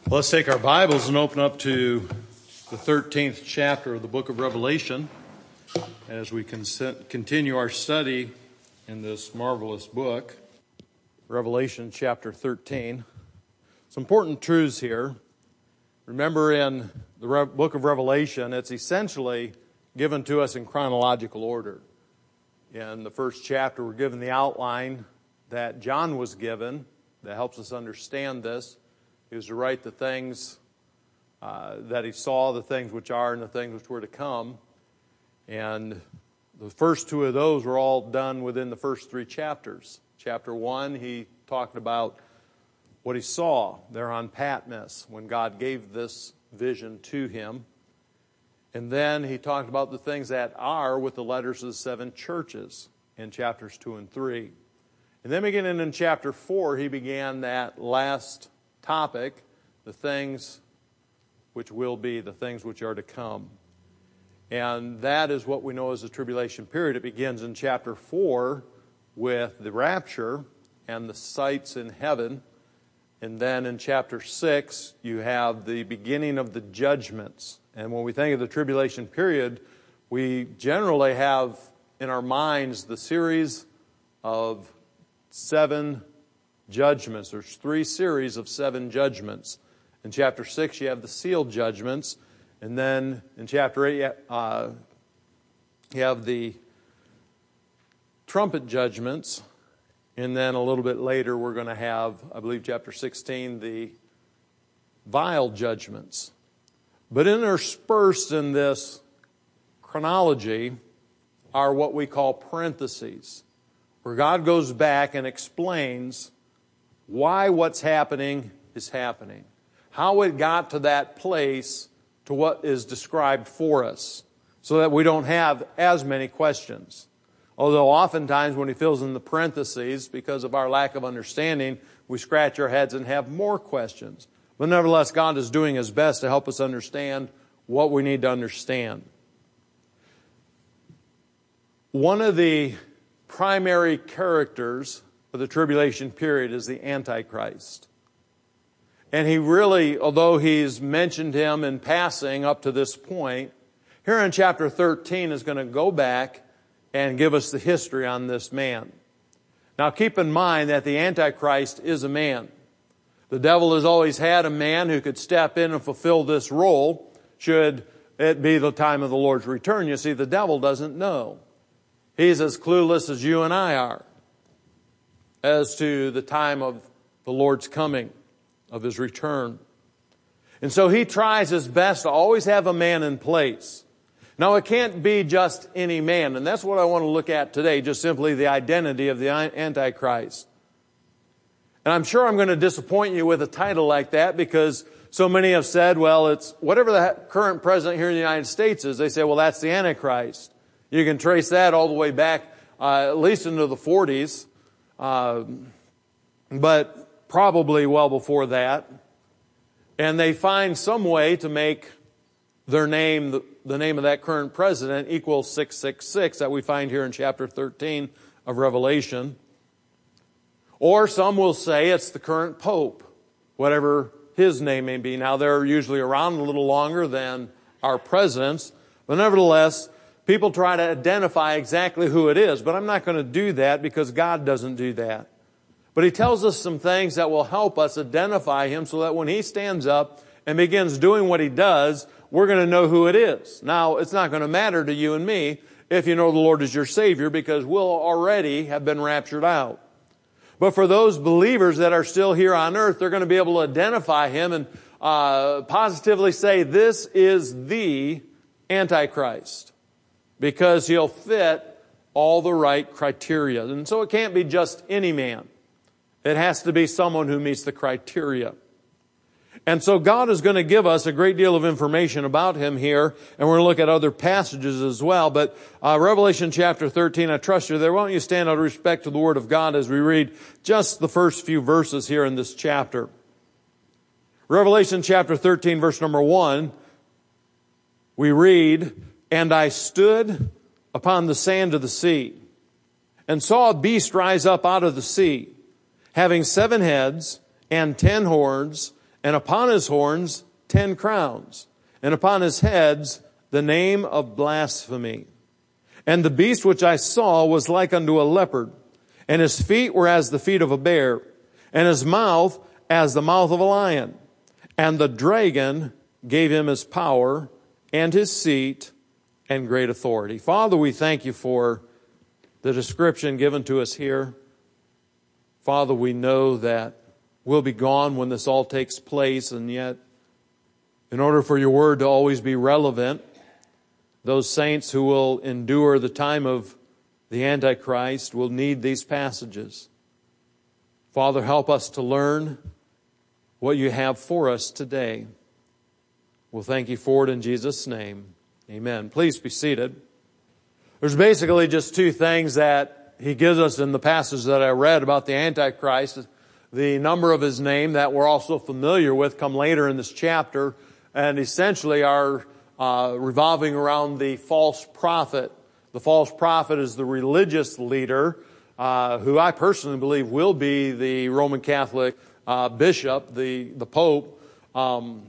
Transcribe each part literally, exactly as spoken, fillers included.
Well, let's take our Bibles and open up to the thirteenth chapter of the book of Revelation as we continue our study in this marvelous book. Revelation chapter thirteen. Some important truths here. Remember, in the book of Revelation, it's essentially given to us in chronological order. In the first chapter, we're given the outline that John was given that helps us understand this. He was to write the things uh, that he saw, the things which are, and the things which were to come. And the first two of those were all done within the first three chapters. Chapter one, he talked about what he saw there on Patmos when God gave this vision to him. And then he talked about the things that are with the letters of the seven churches in chapters two and three. And then beginning in chapter four, he began that last topic, the things which will be, the things which are to come. And that is what we know as the tribulation period. It begins in chapter four with the rapture and the sights in heaven. And then in chapter six, you have the beginning of the judgments. And when we think of the tribulation period, we generally have in our minds the series of seven judgments. There's three series of seven judgments. In chapter six, you have the sealed judgments. And then in chapter eight, uh, you have the trumpet judgments. And then a little bit later, we're going to have, I believe, chapter sixteen, the vial judgments. But interspersed in this chronology are what we call parentheses, where God goes back and explains why what's happening is happening, how it got to that place to what is described for us, so that we don't have as many questions. Although oftentimes when he fills in the parentheses, because of our lack of understanding, we scratch our heads and have more questions. But nevertheless, God is doing His best to help us understand what we need to understand. One of the primary characters of the tribulation period is the Antichrist. And he really, although he's mentioned him in passing up to this point, here in chapter thirteen is going to go back and give us the history on this man. Now keep in mind that the Antichrist is a man. The devil has always had a man who could step in and fulfill this role should it be the time of the Lord's return. You see, the devil doesn't know. He's as clueless as you and I are as to the time of the Lord's coming, of His return. And so he tries his best to always have a man in place. Now, it can't be just any man, and that's what I want to look at today, just simply the identity of the Antichrist. And I'm sure I'm going to disappoint you with a title like that because so many have said, well, it's whatever the current president here in the United States is, they say, well, that's the Antichrist. You can trace that all the way back uh, at least into the forties, uh, but probably well before that. And they find some way to make their name, the, the name of that current president, equal six six six that we find here in chapter thirteen of Revelation. Or some will say it's the current pope, whatever his name may be. Now, they're usually around a little longer than our presidents, but nevertheless, people try to identify exactly who it is, but I'm not going to do that because God doesn't do that. But He tells us some things that will help us identify Him so that when He stands up and begins doing what He does, we're going to know who it is. Now, it's not going to matter to you and me if you know the Lord is your Savior because we'll already have been raptured out. But for those believers that are still here on earth, they're going to be able to identify Him and uh, positively say, this is the Antichrist, because He'll fit all the right criteria. And so it can't be just any man. It has to be someone who meets the criteria. And so God is going to give us a great deal of information about Him here, and we're going to look at other passages as well. But uh, Revelation chapter thirteen, I trust you there. Why don't you stand out of respect to the Word of God as we read just the first few verses here in this chapter. Revelation chapter thirteen, verse number one, we read, "And I stood upon the sand of the sea, and saw a beast rise up out of the sea, having seven heads and ten horns, and upon his horns ten crowns, and upon his heads the name of blasphemy. And the beast which I saw was like unto a leopard, and his feet were as the feet of a bear, and his mouth as the mouth of a lion. And the dragon gave him his power and his seat and great authority. Father, we thank you for the description given to us here. Father, we know that we'll be gone when this all takes place, and yet, in order for your word to always be relevant, those saints who will endure the time of the Antichrist will need these passages. Father, help us to learn what you have for us today. We'll thank you for it in Jesus' name. Amen. Please be seated. There's basically just two things that he gives us in the passage that I read about the Antichrist. The number of his name that we're also familiar with come later in this chapter, and essentially are uh, revolving around the false prophet. The false prophet is the religious leader, uh, who I personally believe will be the Roman Catholic uh, bishop, the, the Pope, um,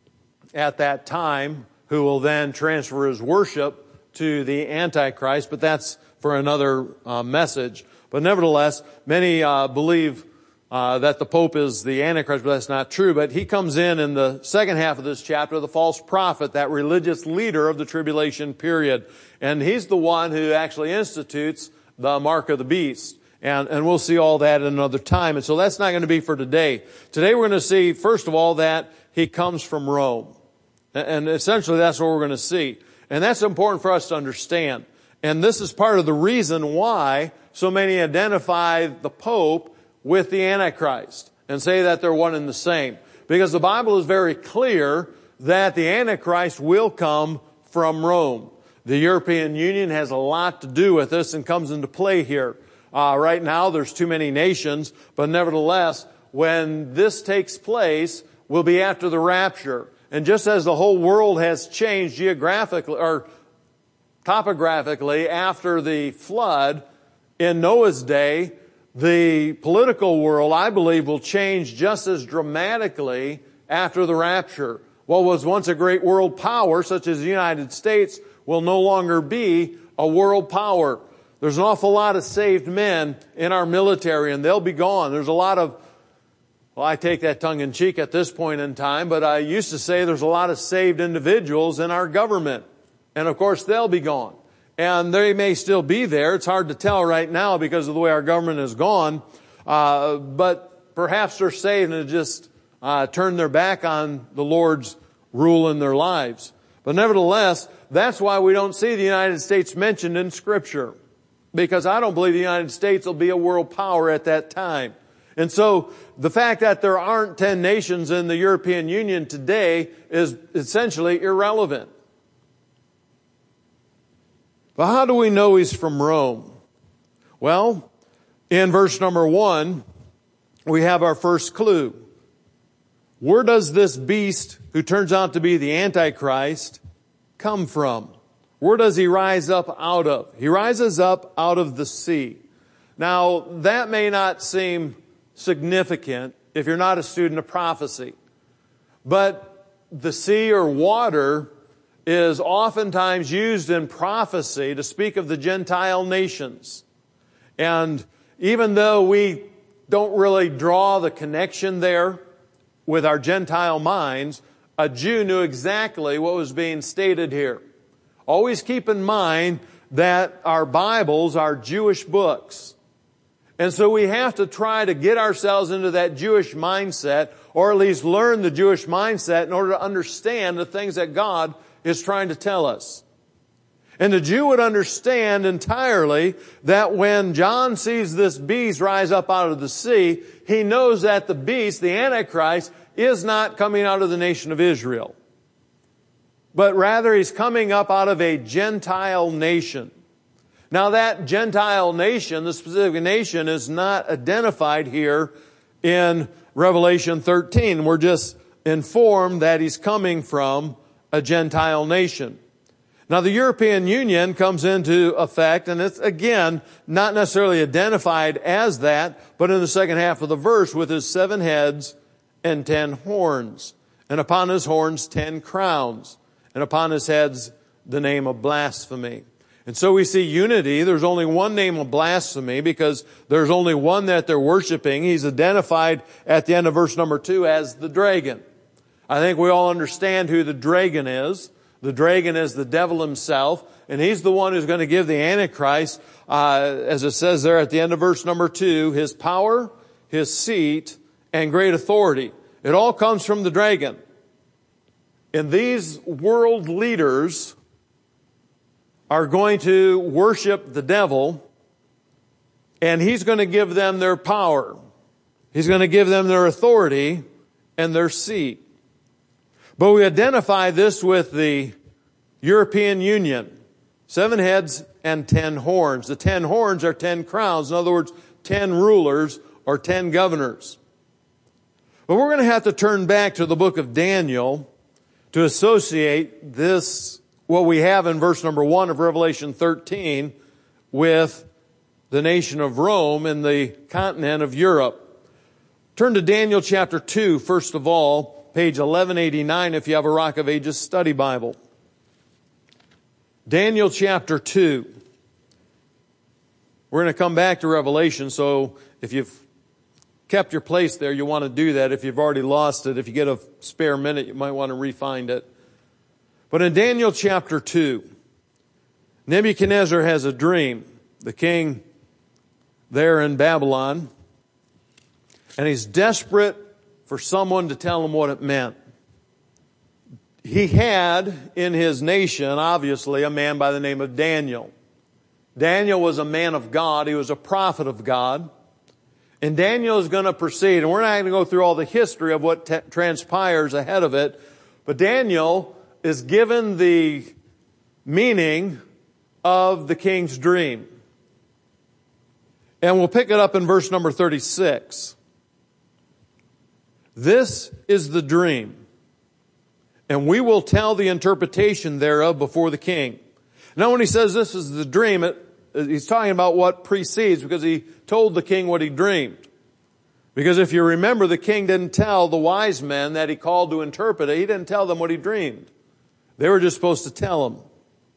at that time, who will then transfer his worship to the Antichrist, but that's for another uh, message. But nevertheless, many uh, believe uh, that the Pope is the Antichrist, but that's not true. But he comes in in the second half of this chapter, the false prophet, that religious leader of the tribulation period. And he's the one who actually institutes the mark of the beast. And, and we'll see all that at another time. And so that's not going to be for today. Today we're going to see, first of all, that he comes from Rome. And essentially that's what we're going to see. And that's important for us to understand. And this is part of the reason why so many identify the Pope with the Antichrist and say that they're one and the same. Because the Bible is very clear that the Antichrist will come from Rome. The European Union has a lot to do with this and comes into play here. Uh, right now there's too many nations, but nevertheless, when this takes place, will be after the rapture. And just as the whole world has changed geographically or topographically after the flood in Noah's day, the political world, I believe, will change just as dramatically after the rapture. What was once a great world power, such as the United States, will no longer be a world power. There's an awful lot of saved men in our military, and they'll be gone. There's a lot of Well, I take that tongue-in-cheek at this point in time, but I used to say there's a lot of saved individuals in our government. And of course, they'll be gone. And they may still be there. It's hard to tell right now because of the way our government is gone. Uh, but perhaps they're saved and just uh, turned their back on the Lord's rule in their lives. But nevertheless, that's why we don't see the United States mentioned in Scripture. Because I don't believe the United States will be a world power at that time. And so the fact that there aren't ten nations in the European Union today is essentially irrelevant. But how do we know he's from Rome? Well, in verse number one, we have our first clue. Where does this beast, who turns out to be the Antichrist, come from? Where does he rise up out of? He rises up out of the sea. Now, that may not seem significant if you're not a student of prophecy. But the sea or water is oftentimes used in prophecy to speak of the Gentile nations. And even though we don't really draw the connection there with our Gentile minds, a Jew knew exactly what was being stated here. Always keep in mind that our Bibles are Jewish books. And so we have to try to get ourselves into that Jewish mindset, or at least learn the Jewish mindset in order to understand the things that God is trying to tell us. And the Jew would understand entirely that when John sees this beast rise up out of the sea, he knows that the beast, the Antichrist, is not coming out of the nation of Israel. But rather he's coming up out of a Gentile nation. Now that Gentile nation, the specific nation, is not identified here in Revelation thirteen. We're just informed that he's coming from a Gentile nation. Now the European Union comes into effect, and it's again not necessarily identified as that, but in the second half of the verse with his seven heads and ten horns, and upon his horns ten crowns, and upon his heads the name of blasphemy. And so we see unity. There's only one name of blasphemy because there's only one that they're worshiping. He's identified at the end of verse number two as the dragon. I think we all understand who the dragon is. The dragon is the devil himself, and he's the one who's going to give the Antichrist, uh, as it says there at the end of verse number two, his power, his seat, and great authority. It all comes from the dragon. And these world leaders are going to worship the devil, and he's going to give them their power. He's going to give them their authority and their seat. But we identify this with the European Union. Seven heads and ten horns. The ten horns are ten crowns. In other words, ten rulers or ten governors. But we're going to have to turn back to the book of Daniel to associate this, what we have in verse number one of Revelation thirteen, with the nation of Rome and the continent of Europe. Turn to Daniel chapter two, first of all, page eleven eighty-nine if you have a Rock of Ages study Bible. Daniel chapter two. We're going to come back to Revelation, so if you've kept your place there, you want to do that. If you've already lost it, if you get a spare minute, you might want to re-find it. But in Daniel chapter two, Nebuchadnezzar has a dream. The king there in Babylon. And he's desperate for someone to tell him what it meant. He had in his nation, obviously, a man by the name of Daniel. Daniel was a man of God. He was a prophet of God. And Daniel is going to proceed. And we're not going to go through all the history of what t- transpires ahead of it. But Daniel is given the meaning of the king's dream. And we'll pick it up in verse number thirty-six. This is the dream, and we will tell the interpretation thereof before the king. Now when he says this is the dream, it, he's talking about what precedes, because he told the king what he dreamed. Because if you remember, the king didn't tell the wise men that he called to interpret it. He didn't tell them what he dreamed. They were just supposed to tell him.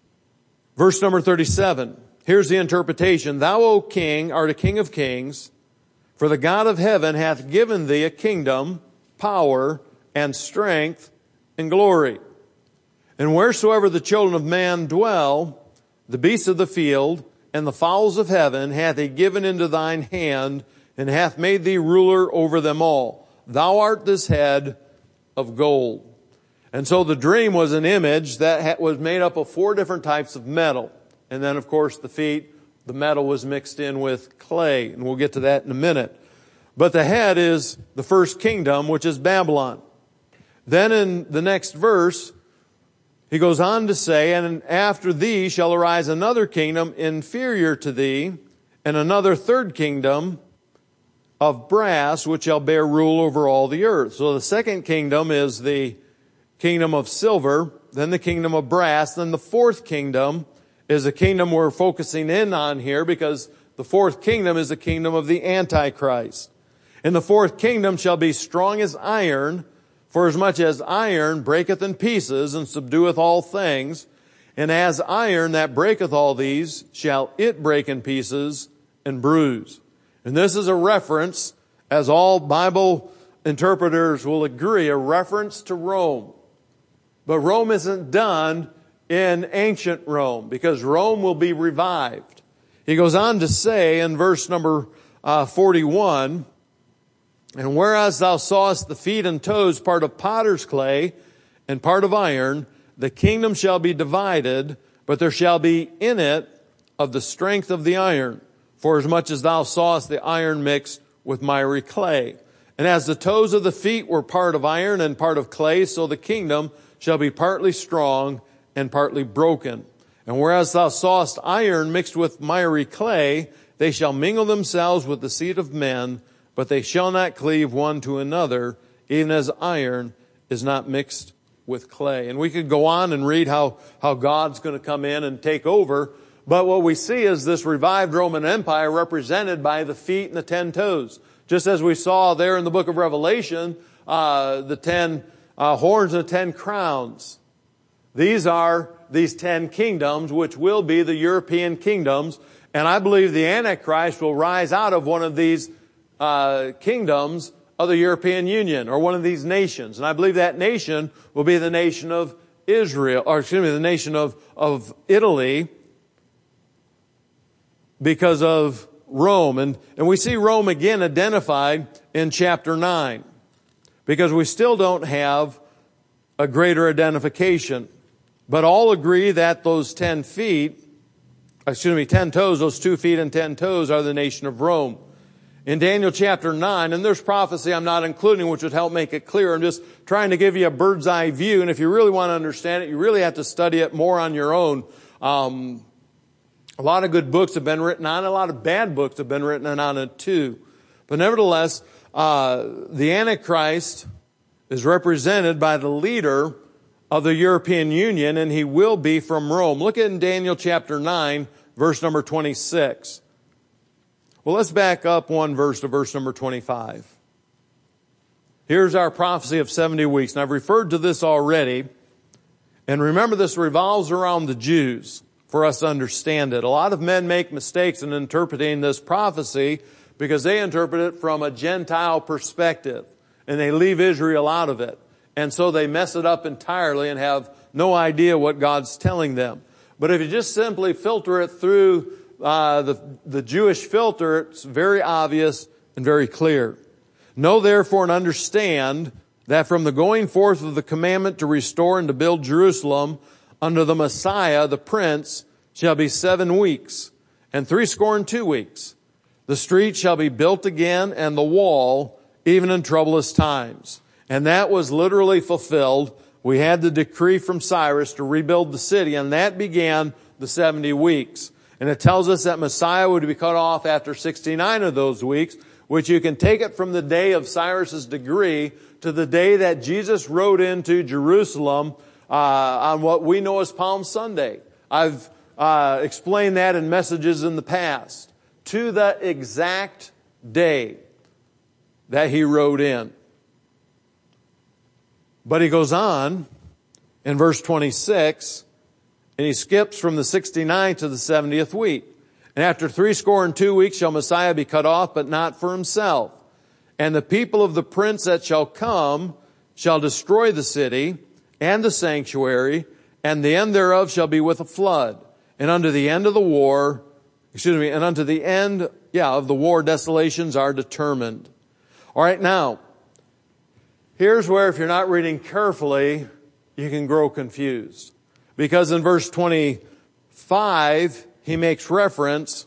Verse number thirty-seven. Here's the interpretation. Thou, O king, art a king of kings, for the God of heaven hath given thee a kingdom, power, and strength, and glory. And wheresoever the children of man dwell, the beasts of the field, and the fowls of heaven hath he given into thine hand, and hath made thee ruler over them all. Thou art this head of gold. And so the dream was an image that was made up of four different types of metal. And then, of course, the feet, the metal was mixed in with clay. And we'll get to that in a minute. But the head is the first kingdom, which is Babylon. Then in the next verse, he goes on to say, and after thee shall arise another kingdom inferior to thee, and another third kingdom of brass, which shall bear rule over all the earth. So the second kingdom is the kingdom of silver, then the kingdom of brass, then the fourth kingdom is a kingdom we're focusing in on here, because the fourth kingdom is the kingdom of the Antichrist. And the fourth kingdom shall be strong as iron, for as much as iron breaketh in pieces and subdueth all things, and as iron that breaketh all these, shall it break in pieces and bruise. And this is a reference, as all Bible interpreters will agree, a reference to Rome. But Rome isn't done in ancient Rome, because Rome will be revived. He goes on to say in verse number uh, forty-one, and whereas thou sawest the feet and toes part of potter's clay and part of iron, the kingdom shall be divided, but there shall be in it of the strength of the iron, for as much as thou sawest the iron mixed with miry clay. And as the toes of the feet were part of iron and part of clay, so the kingdom shall be partly strong and partly broken. And whereas thou sawest iron mixed with miry clay, they shall mingle themselves with the seed of men, but they shall not cleave one to another, even as iron is not mixed with clay. And we could go on and read how, how God's going to come in and take over. But what we see is this revived Roman Empire represented by the feet and the ten toes. Just as we saw there in the book of Revelation, uh, the ten uh, horns and the ten crowns. These are these ten kingdoms, which will be the European kingdoms. And I believe the Antichrist will rise out of one of these uh, kingdoms of the European Union, or one of these nations. And I believe that nation will be the nation of Israel, or excuse me, the nation of, of Italy, because of Rome. And, and we see Rome again identified in chapter nine, because we still don't have a greater identification. But all agree that those ten feet, excuse me, ten toes, those two feet and ten toes are the nation of Rome. In Daniel chapter nine, and there's prophecy I'm not including, which would help make it clear. I'm just trying to give you a bird's eye view. And if you really want to understand it, you really have to study it more on your own. Um, a lot of good books have been written on it. A lot of bad books have been written on it too. But nevertheless, uh, the Antichrist is represented by the leader of the European Union, and he will be from Rome. Look at in Daniel chapter nine, verse number twenty-six. Well, let's back up one verse to verse number twenty-five. Here's our prophecy of seventy weeks. And I've referred to this already. And remember, this revolves around the Jews for us to understand it. A lot of men make mistakes in interpreting this prophecy because they interpret it from a Gentile perspective. And they leave Israel out of it. And so they mess it up entirely and have no idea what God's telling them. But if you just simply filter it through uh, the, the Jewish filter, it's very obvious and very clear. Know therefore and understand that from the going forth of the commandment to restore and to build Jerusalem under the Messiah, the Prince, shall be seven weeks and threescore and two weeks. The street shall be built again and the wall even in troublous times. And that was literally fulfilled. We had the decree from Cyrus to rebuild the city, and that began the seventy weeks. And it tells us that Messiah would be cut off after sixty-nine of those weeks, which you can take it from the day of Cyrus's decree to the day that Jesus rode into Jerusalem uh, on what we know as Palm Sunday. I've uh, explained that in messages in the past. To the exact day that he rode in. But he goes on in verse twenty-six, and he skips from the sixty-ninth to the seventieth week. And after threescore and two weeks shall Messiah be cut off, but not for himself. And the people of the prince that shall come shall destroy the city and the sanctuary, and the end thereof shall be with a flood. And unto the end of the war, excuse me, and unto the end, yeah, of the war, desolations are determined. All right, now, here's where if you're not reading carefully, you can grow confused. Because in verse twenty-five, he makes reference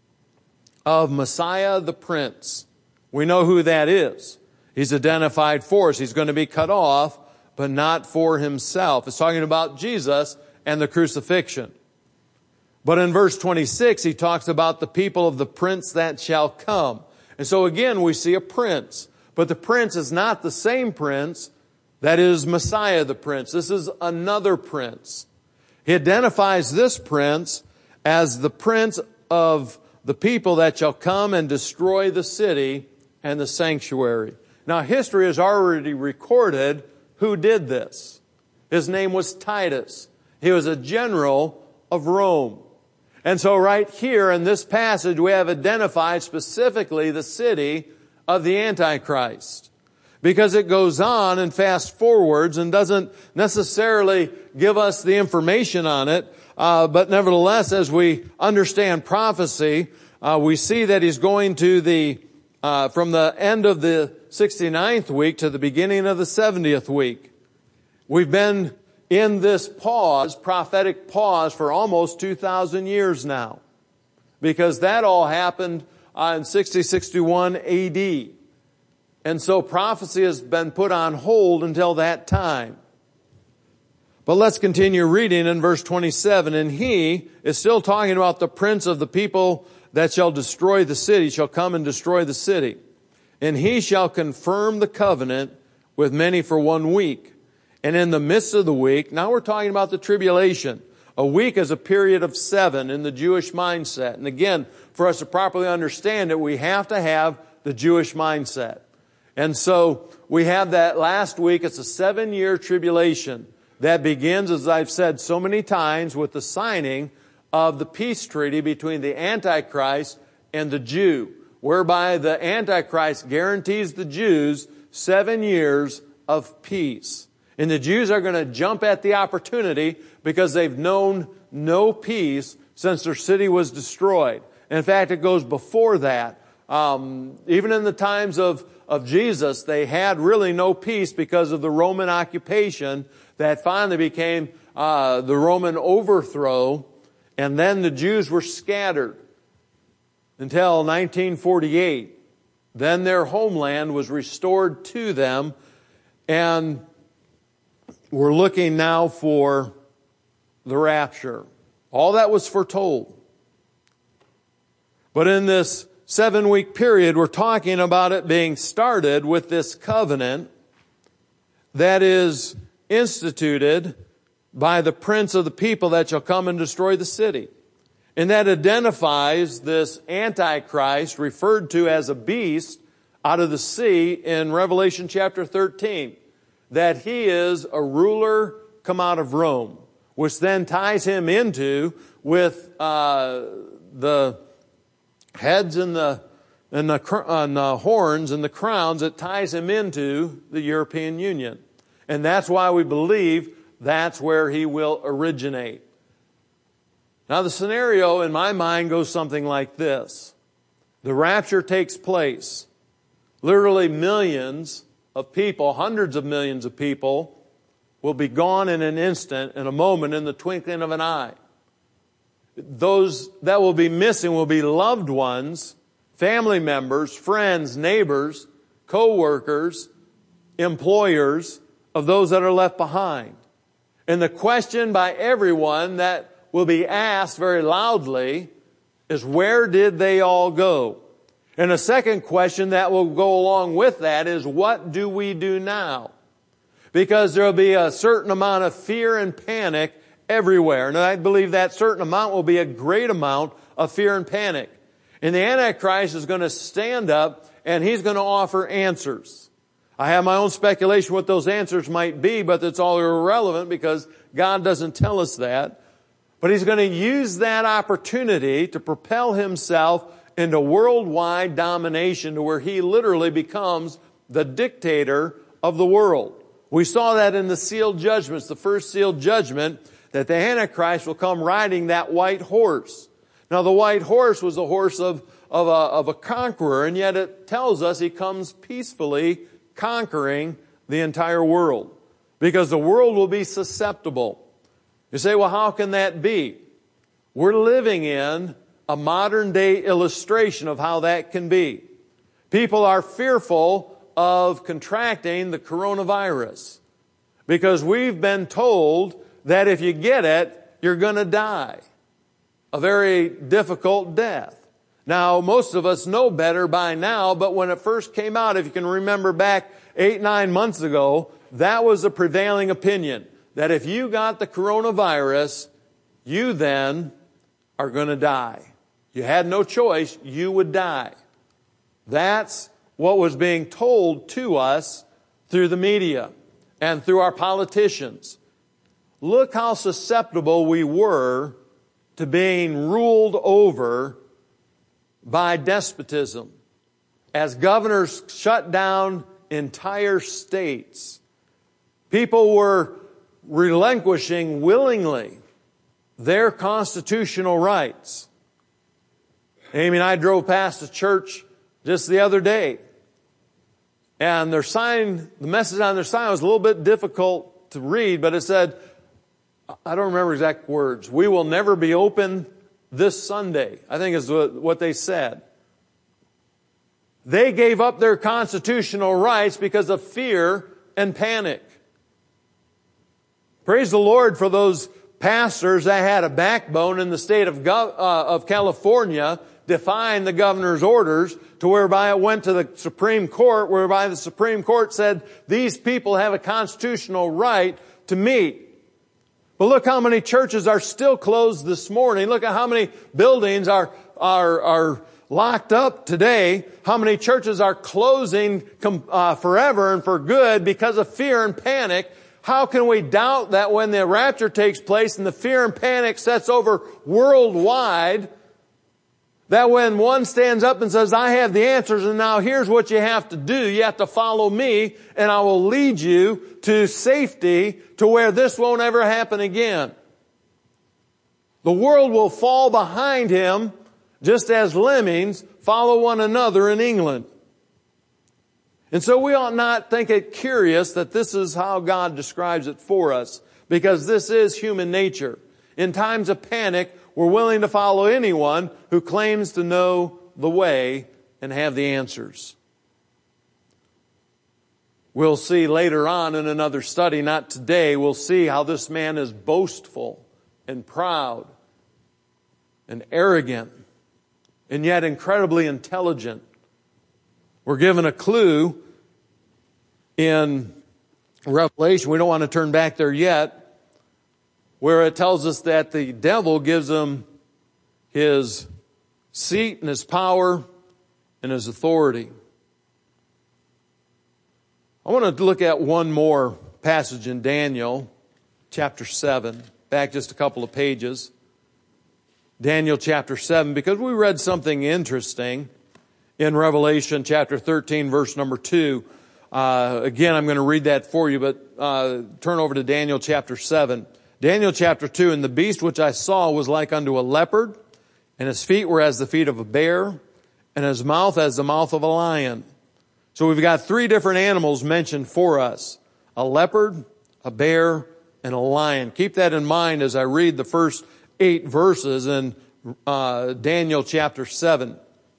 of Messiah the Prince. We know who that is. He's identified for us. He's going to be cut off, but not for himself. It's talking about Jesus and the crucifixion. But in verse twenty-six, he talks about the people of the prince that shall come. And so again, we see a prince. But the prince is not the same prince that is Messiah the Prince. This is another prince. He identifies this prince as the prince of the people that shall come and destroy the city and the sanctuary. Now, history has already recorded who did this. His name was Titus. He was a general of Rome. And so right here in this passage, we have identified specifically the city of the Antichrist. Because it goes on and fast forwards and doesn't necessarily give us the information on it. Uh, but nevertheless, as we understand prophecy, uh, we see that he's going to the, uh, from the end of the sixty-ninth week to the beginning of the seventieth week. We've been in this pause, prophetic pause, for almost two thousand years now. Because that all happened uh, in sixty, sixty-one A D. And so prophecy has been put on hold until that time. But let's continue reading in verse twenty-seven. And he is still talking about the prince of the people that shall destroy the city, shall come and destroy the city. And he shall confirm the covenant with many for one week. And in the midst of the week, now we're talking about the tribulation. A week is a period of seven in the Jewish mindset. And again, for us to properly understand it, we have to have the Jewish mindset. And so we have that last week. It's a seven-year tribulation that begins, as I've said so many times, with the signing of the peace treaty between the Antichrist and the Jew, whereby the Antichrist guarantees the Jews seven years of peace. And the Jews are going to jump at the opportunity because they've known no peace since their city was destroyed. And in fact, it goes before that. Um, even in the times of, of Jesus, they had really no peace because of the Roman occupation that finally became uh, the Roman overthrow. And then the Jews were scattered until nineteen forty-eight. Then their homeland was restored to them. And we're looking now for the rapture. All that was foretold. But in this seven-week period, we're talking about it being started with this covenant that is instituted by the prince of the people that shall come and destroy the city. And that identifies this Antichrist, referred to as a beast, out of the sea in Revelation chapter thirteen. That he is a ruler come out of Rome, which then ties him into with uh, the heads and the and the, and the horns and the crowns. It ties him into the European Union. And that's why we believe that's where he will originate. Now the scenario in my mind goes something like this. The rapture takes place. Literally millions of people, hundreds of millions of people, will be gone in an instant, in a moment, in the twinkling of an eye. Those that will be missing will be loved ones, family members, friends, neighbors, co-workers, employers of those that are left behind. And the question by everyone that will be asked very loudly is, where did they all go? And a second question that will go along with that is, what do we do now? Because there will be a certain amount of fear and panic everywhere. And I believe that certain amount will be a great amount of fear and panic. And the Antichrist is going to stand up and he's going to offer answers. I have my own speculation what those answers might be, but it's all irrelevant because God doesn't tell us that. But he's going to use that opportunity to propel himself into worldwide domination, to where he literally becomes the dictator of the world. We saw that in the sealed judgments, the first sealed judgment, that the Antichrist will come riding that white horse. Now the white horse was a horse of, of, a, of a conqueror, and yet it tells us he comes peacefully conquering the entire world. Because the world will be susceptible. You say, well, how can that be? We're living in a modern day illustration of how that can be. People are fearful of contracting the coronavirus because we've been told that if you get it, you're going to die. A very difficult death. Now, most of us know better by now, but when it first came out, if you can remember back eight, nine months ago, that was the prevailing opinion. That if you got the coronavirus, you then are going to die. You had no choice, you would die. That's what was being told to us through the media and through our politicians. Look how susceptible we were to being ruled over by despotism. As governors shut down entire states, people were relinquishing willingly their constitutional rights. Amy and I drove past a church just the other day, and their sign, the message on their sign was a little bit difficult to read, but it said, I don't remember exact words, "We will never be open this Sunday," I think is what they said. They gave up their constitutional rights because of fear and panic. Praise the Lord for those pastors that had a backbone in the state of, Gov- uh, of California, defying the governor's orders, to whereby it went to the Supreme Court, whereby the Supreme Court said these people have a constitutional right to meet. But look how many churches are still closed this morning. Look at how many buildings are are are locked up today, how many churches are closing uh, forever and for good because of fear and panic. How can we doubt that when the rapture takes place and the fear and panic sets over worldwide, that when one stands up and says, I have the answers and now here's what you have to do. You have to follow me and I will lead you to safety to where this won't ever happen again. The world will fall behind him just as lemmings follow one another in England. And so we ought not think it curious that this is how God describes it for us, because this is human nature. In times of panic, we're willing to follow anyone who claims to know the way and have the answers. We'll see later on in another study, not today, we'll see how this man is boastful and proud and arrogant and yet incredibly intelligent. We're given a clue in Revelation. We don't want to turn back there yet, where it tells us that the devil gives him his seat and his power and his authority. I want to look at one more passage in Daniel chapter seven, back just a couple of pages. Daniel chapter seven, because we read something interesting in Revelation chapter thirteen, verse number two. Uh, again, I'm going to read that for you, but uh, turn over to Daniel chapter seven. Daniel chapter two, and the beast which I saw was like unto a leopard, and his feet were as the feet of a bear, and his mouth as the mouth of a lion. So we've got three different animals mentioned for us: a leopard, a bear, and a lion. Keep that in mind as I read the first eight verses in uh, Daniel chapter seven.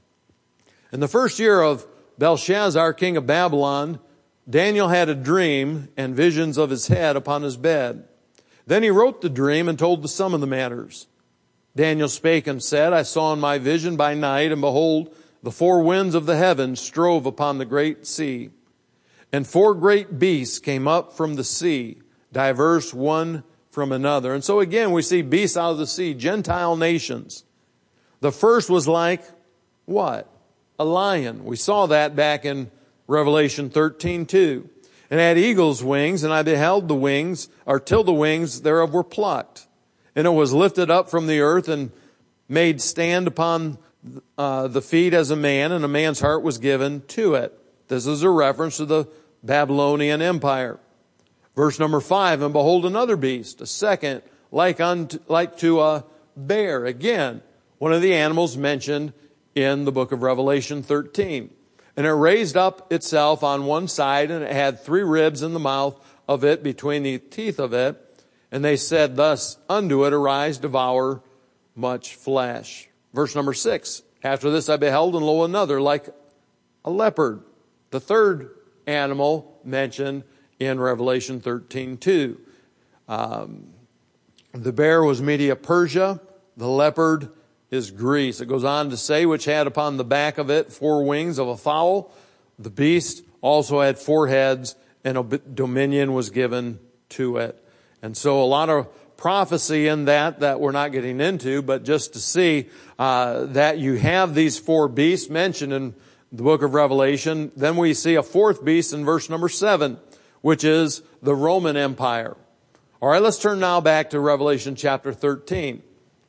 In the first year of Belshazzar, king of Babylon, Daniel had a dream and visions of his head upon his bed. Then he wrote the dream and told the sum of the matters. Daniel spake and said, I saw in my vision by night, and behold, the four winds of the heavens strove upon the great sea. And four great beasts came up from the sea, diverse one from another. And so again, we see beasts out of the sea, Gentile nations. The first was like what? A lion. We saw that back in Revelation thirteen two. And had eagle's wings, and I beheld the wings, or till the wings thereof were plucked. And it was lifted up from the earth and made stand upon uh, the feet as a man, and a man's heart was given to it. This is a reference to the Babylonian Empire. Verse number five, and behold another beast, a second, like unto, like to a bear. Again, one of the animals mentioned in the book of Revelation thirteen. And it raised up itself on one side, and it had three ribs in the mouth of it between the teeth of it. And they said thus unto it, arise, devour much flesh. Verse number six, after this I beheld, and lo, another like a leopard. The third animal mentioned in Revelation thirteen two. Um, the bear was Media Persia. The leopard is Greece. It goes on to say, which had upon the back of it four wings of a fowl. The beast also had four heads, and a dominion was given to it. And so a lot of prophecy in that that we're not getting into, but just to see uh, that you have these four beasts mentioned in the book of Revelation. Then we see a fourth beast in verse number seven, which is the Roman Empire. All right, let's turn now back to Revelation chapter thirteen.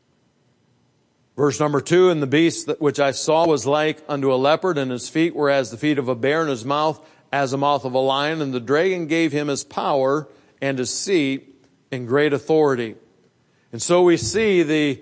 Verse number two, and the beast which I saw was like unto a leopard, and his feet were as the feet of a bear, and his mouth as the mouth of a lion. And the dragon gave him his power and his seat and great authority. And so we see the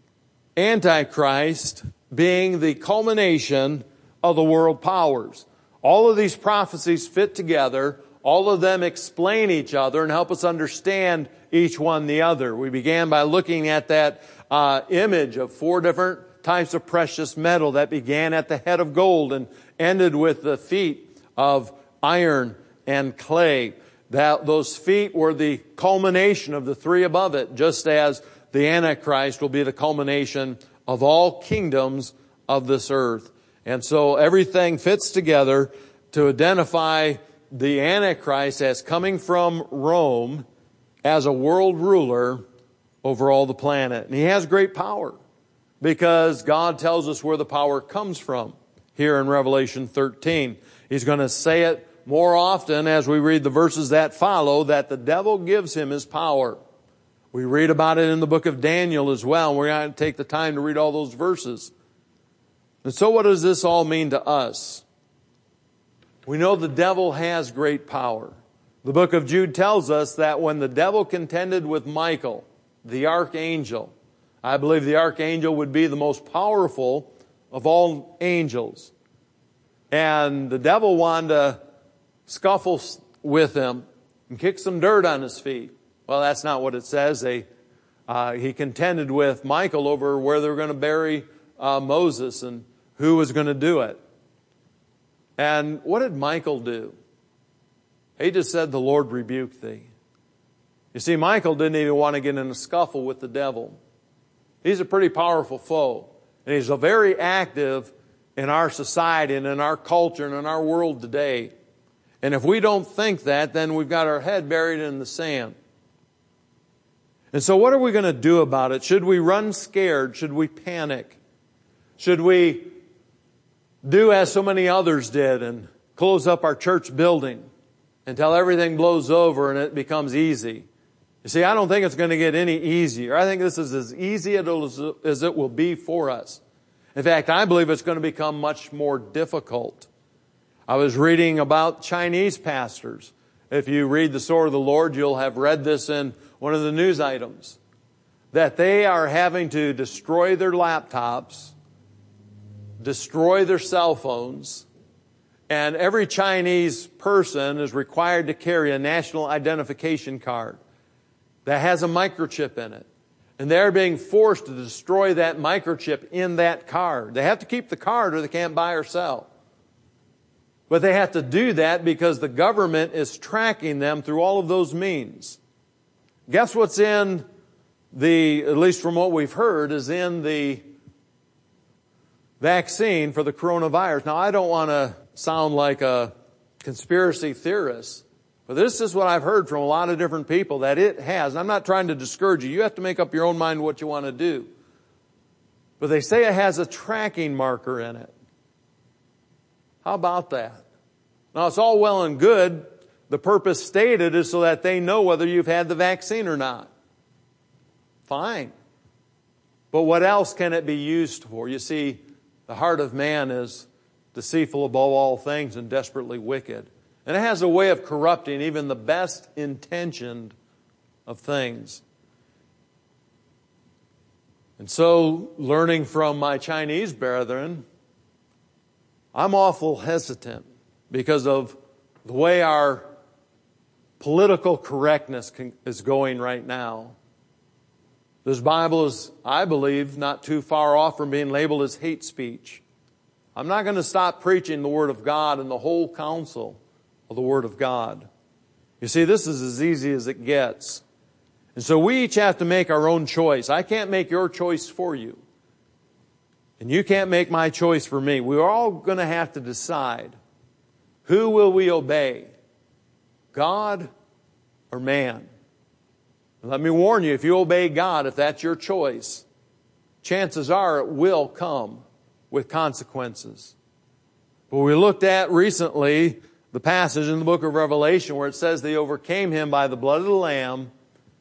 Antichrist being the culmination of the world powers. All of these prophecies fit together. All of them explain each other and help us understand each one the other. We began by looking at that uh, image of four different types of precious metal that began at the head of gold and ended with the feet of iron and clay. That those feet were the culmination of the three above it, just as the Antichrist will be the culmination of all kingdoms of this earth. And so everything fits together to identify the Antichrist as coming from Rome as a world ruler over all the planet. And he has great power. because God tells us where the power comes from here in Revelation thirteen. He's going to say it more often as we read the verses that follow, that the devil gives him his power. We read about it in the book of Daniel as well. We're going to take the time to read all those verses. And so what does this all mean to us? We know the devil has great power. The book of Jude tells us that when the devil contended with Michael, the archangel, I believe the archangel would be the most powerful of all angels. And the devil wanted to scuffle with him and kick some dirt on his feet. Well, that's not what it says. They, uh, he contended with Michael over where they were going to bury uh, Moses and who was going to do it. And what did Michael do? He just said, "The Lord rebuke thee." You see, Michael didn't even want to get in a scuffle with the devil. He's a pretty powerful foe. And he's a very active in our society and in our culture and in our world today. And if we don't think that, then we've got our head buried in the sand. And so what are we going to do about it? Should we run scared? Should we panic? Should we do as so many others did and close up our church building until everything blows over and it becomes easy? You see, I don't think it's going to get any easier. I think this is as easy as it will be for us. In fact, I believe it's going to become much more difficult. I was reading about Chinese pastors. If you read the Sword of the Lord, you'll have read this in one of the news items, that they are having to destroy their laptops, destroy their cell phones, and every Chinese person is required to carry a national identification card that has a microchip in it. And they're being forced to destroy that microchip in that card. They have to keep the card or they can't buy or sell. But they have to do that because the government is tracking them through all of those means. Guess what's in the, at least from what we've heard, is in the vaccine for the coronavirus. Now, I don't want to sound like a conspiracy theorist, but this is what I've heard from a lot of different people, that it has. And I'm not trying to discourage you. You have to make up your own mind what you want to do. But they say it has a tracking marker in it. How about that? Now, it's all well and good. The purpose stated is so that they know whether you've had the vaccine or not. Fine. But what else can it be used for? You see, the heart of man is deceitful above all things and desperately wicked. And it has a way of corrupting even the best intentioned of things. And so, learning from my Chinese brethren, I'm awful hesitant because of the way our political correctness can, is going right now. This Bible is, I believe, not too far off from being labeled as hate speech. I'm not going to stop preaching the Word of God and the whole counsel of the Word of God. You see, this is as easy as it gets. And so we each have to make our own choice. I can't make your choice for you. And you can't make my choice for me. We're all going to have to decide, who will we obey? God or man? And let me warn you, if you obey God, if that's your choice, chances are it will come with consequences. But we looked at recently the passage in the book of Revelation where it says they overcame him by the blood of the Lamb,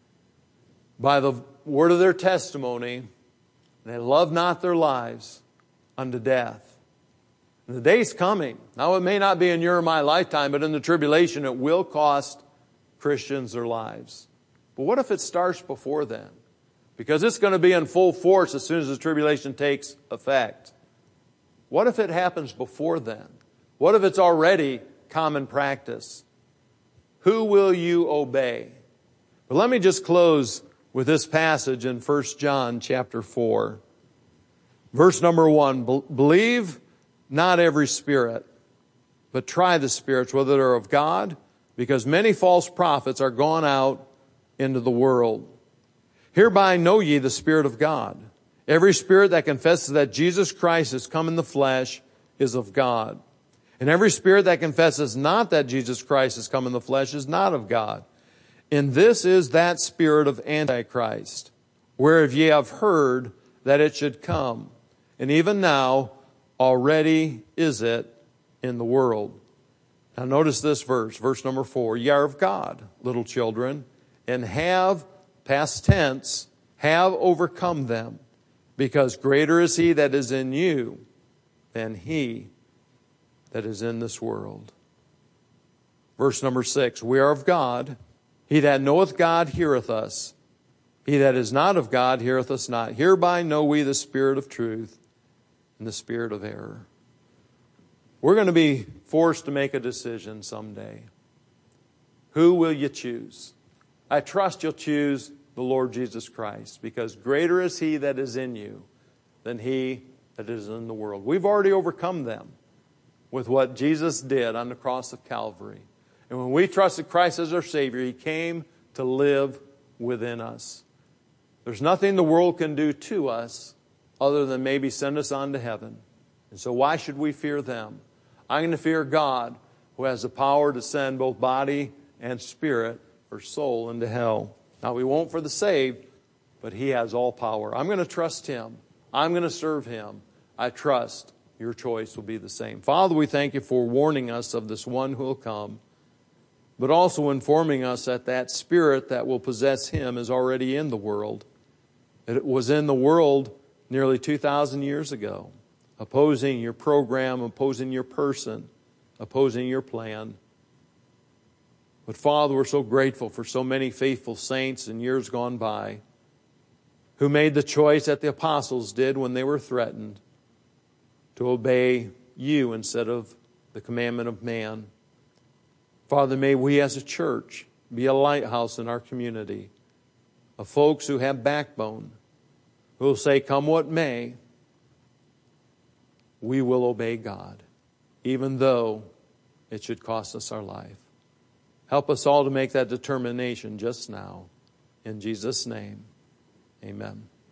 by the word of their testimony, and they loved not their lives unto death. And the day's coming. Now, it may not be in your or my lifetime, but in the tribulation, it will cost Christians their lives. But what if it starts before then? Because it's going to be in full force as soon as the tribulation takes effect. What if it happens before then? What if it's already common practice? Who will you obey? But let me just close with this passage in First John chapter four. Verse number one, believe not every spirit, but try the spirits, whether they're of God, because many false prophets are gone out into the world. Hereby know ye the Spirit of God. Every spirit that confesses that Jesus Christ is come in the flesh is of God. And every spirit that confesses not that Jesus Christ is come in the flesh is not of God. And this is that spirit of Antichrist, whereof ye have heard that it should come. And even now, already is it in the world. Now notice this verse, verse number four. Ye are of God, little children, and have, past tense, have overcome them, because greater is he that is in you than he that is in this world. Verse number six. We are of God. He that knoweth God heareth us. He that is not of God heareth us not. Hereby know we the spirit of truth and the spirit of error. We're going to be forced to make a decision someday. Who will you choose? I trust you'll choose the Lord Jesus Christ, because greater is he that is in you than he that is in the world. We've already overcome them with what Jesus did on the cross of Calvary. And when we trusted Christ as our Savior, he came to live within us. There's nothing the world can do to us other than maybe send us on to heaven. And so why should we fear them? I'm going to fear God, who has the power to send both body and spirit or soul into hell. Now, we won't for the saved, but he has all power. I'm going to trust him. I'm going to serve him. I trust your choice will be the same. Father, we thank you for warning us of this one who will come, but also informing us that that spirit that will possess him is already in the world. It was in the world nearly two thousand years ago, opposing your program, opposing your person, opposing your plan. But Father, we're so grateful for so many faithful saints in years gone by who made the choice that the apostles did when they were threatened to obey you instead of the commandment of man. Father, may we as a church be a lighthouse in our community of folks who have backbone, who will say, come what may, we will obey God, even though it should cost us our life. Help us all to make that determination just now. In Jesus' name, amen.